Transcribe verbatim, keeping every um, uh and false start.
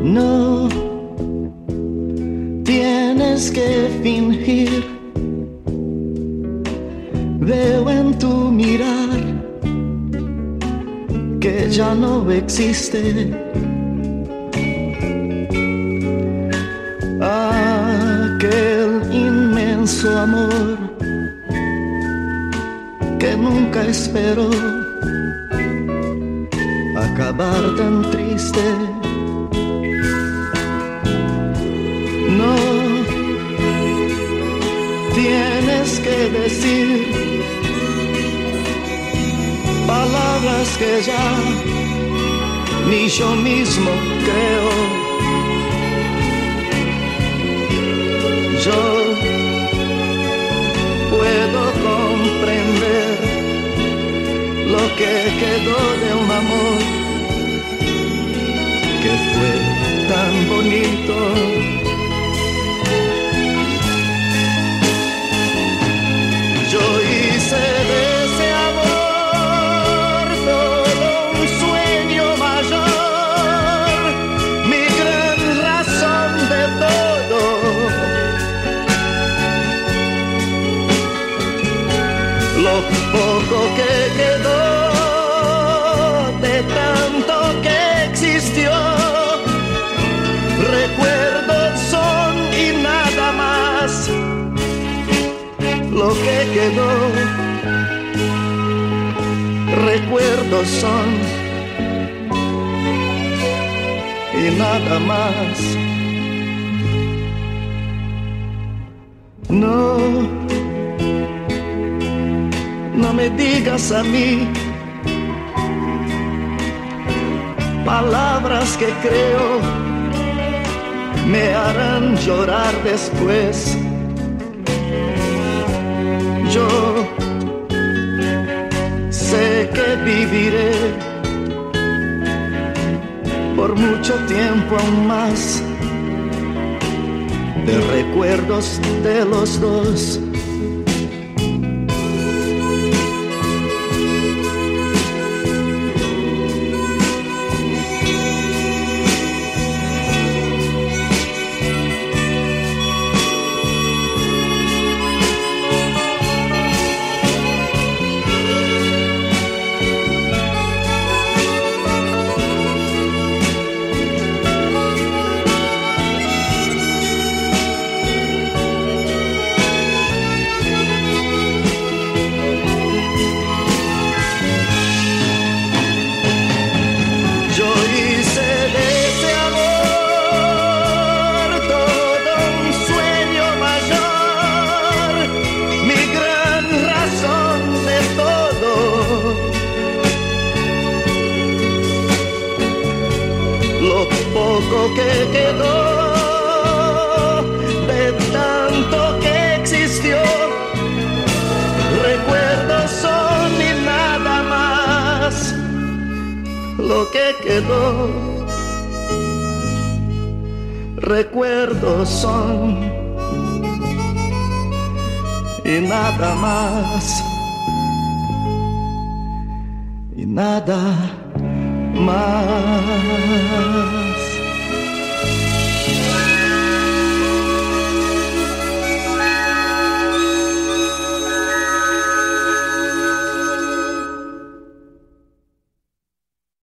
No tienes que fingir. Veo en tu mirar que ya no existe aquel inmenso amor que nunca esperó acabar tan triste. No tienes que decir palabras que ya ni yo mismo creo. Yo puedo comprender lo que quedó de un amor que fue tan bonito. Yo hice de ese amor todo un sueño mayor, mi gran razón de todo. Lo poco que quedó de tanto que existió, recuerdos son y nada más. Lo que quedó, recuerdos son y nada más. No, no me digas a mí palabras que creo me harán llorar después. Yo sé que viviré por mucho tiempo aún más de recuerdos de los dos. Que quedó de tanto que existió, recuerdos son y nada más. Lo que quedó, recuerdos son y nada más, y nada más.